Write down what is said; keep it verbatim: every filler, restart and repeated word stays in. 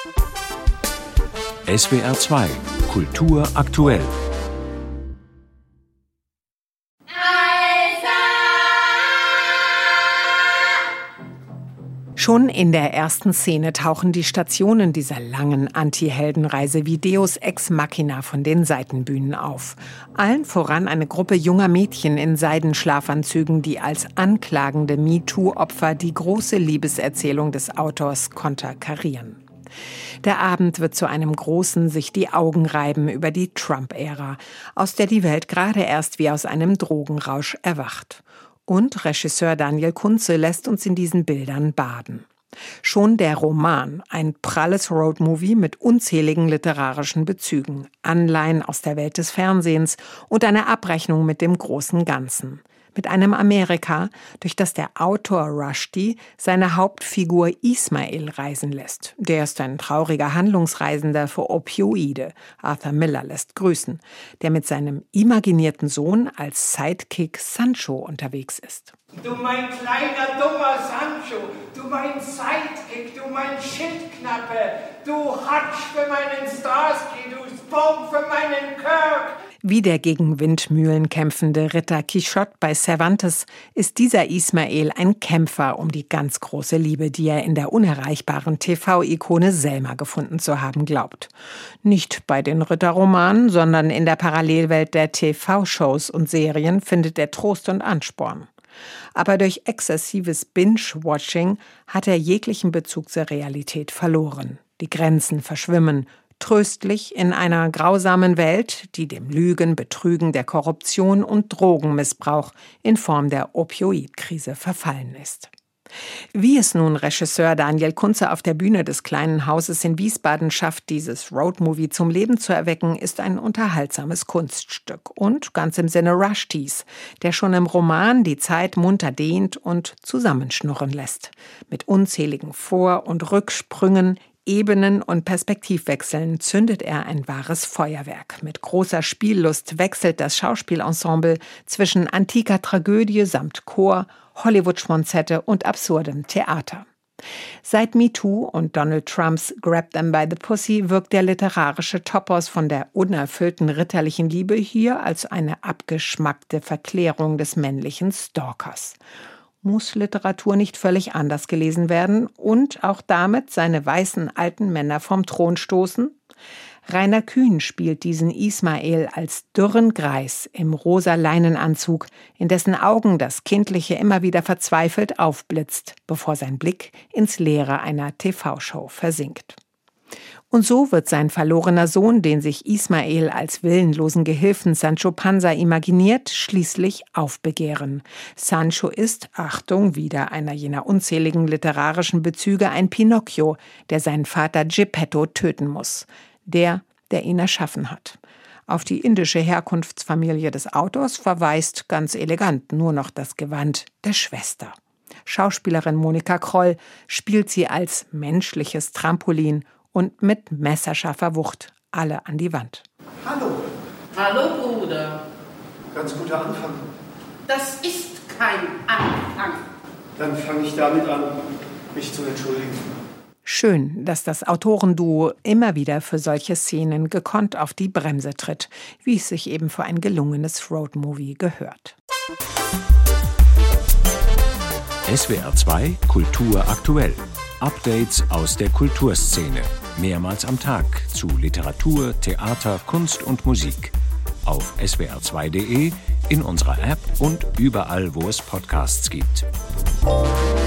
S W R zwei Kultur aktuell. Schon in der ersten Szene tauchen die Stationen dieser langen Anti-Heldenreise wie Deus Ex Machina von den Seitenbühnen auf. Allen voran eine Gruppe junger Mädchen in Seidenschlafanzügen, die als anklagende MeToo-Opfer die große Liebeserzählung des Autors konterkarieren. Der Abend wird zu einem großen sich die Augen reiben über die Trump-Ära, aus der die Welt gerade erst wie aus einem Drogenrausch erwacht. Und Regisseur Daniel Kunze lässt uns in diesen Bildern baden. Schon der Roman, ein pralles Roadmovie mit unzähligen literarischen Bezügen, Anleihen aus der Welt des Fernsehens und einer Abrechnung mit dem großen Ganzen. Mit einem Amerika, durch das der Autor Rushdie seine Hauptfigur Ismail reisen lässt. Der ist ein trauriger Handlungsreisender für Opioide. Arthur Miller lässt grüßen, der mit seinem imaginierten Sohn als Sidekick Sancho unterwegs ist. Du mein kleiner, dummer Sancho, du mein Sidekick, du mein Schildknappe, du Hutch für meinen Starsky, du Spock für meinen Kirk. Wie der gegen Windmühlen kämpfende Ritter Quixote bei Cervantes ist dieser Ismael ein Kämpfer um die ganz große Liebe, die er in der unerreichbaren T V-Ikone Selma gefunden zu haben glaubt. Nicht bei den Ritterromanen, sondern in der Parallelwelt der T V-Shows und Serien findet er Trost und Ansporn. Aber durch exzessives Binge-Watching hat er jeglichen Bezug zur Realität verloren. Die Grenzen verschwimmen, tröstlich in einer grausamen Welt, die dem Lügen, Betrügen, der Korruption und Drogenmissbrauch in Form der Opioidkrise verfallen ist. Wie es nun Regisseur Daniel Kunze auf der Bühne des kleinen Hauses in Wiesbaden schafft, dieses Roadmovie zum Leben zu erwecken, ist ein unterhaltsames Kunststück und ganz im Sinne Rushdies, der schon im Roman die Zeit munter dehnt und zusammenschnurren lässt. Mit unzähligen Vor- und Rücksprüngen, Ebenen und Perspektivwechseln zündet er ein wahres Feuerwerk. Mit großer Spiellust wechselt das Schauspielensemble zwischen antiker Tragödie samt Chor, Hollywood-Schmonzette und absurdem Theater. Seit MeToo und Donald Trumps Grab Them by the Pussy wirkt der literarische Topos von der unerfüllten ritterlichen Liebe hier als eine abgeschmackte Verklärung des männlichen Stalkers. Muss Literatur nicht völlig anders gelesen werden und auch damit seine weißen alten Männer vom Thron stoßen? Rainer Kühn spielt diesen Ismael als dürren Greis im rosa Leinenanzug, in dessen Augen das Kindliche immer wieder verzweifelt aufblitzt, bevor sein Blick ins Leere einer T V-Show versinkt. Und so wird sein verlorener Sohn, den sich Ismael als willenlosen Gehilfen Sancho Panza imaginiert, schließlich aufbegehren. Sancho ist, Achtung, wieder einer jener unzähligen literarischen Bezüge, ein Pinocchio, der seinen Vater Geppetto töten muss. Der, der ihn erschaffen hat. Auf die indische Herkunftsfamilie des Autors verweist ganz elegant nur noch das Gewand der Schwester. Schauspielerin Monika Kroll spielt sie als menschliches Trampolin und mit messerscharfer Wucht alle an die Wand. Hallo. Hallo, Bruder. Ganz guter Anfang. Das ist kein Anfang. Dann fange ich damit an, mich zu entschuldigen. Schön, dass das Autorenduo immer wieder für solche Szenen gekonnt auf die Bremse tritt, wie es sich eben für ein gelungenes Roadmovie gehört. S W R zwei Kultur aktuell. Updates aus der Kulturszene. Mehrmals am Tag zu Literatur, Theater, Kunst und Musik. Auf S W R zwei punkt de, in unserer App und überall, wo es Podcasts gibt.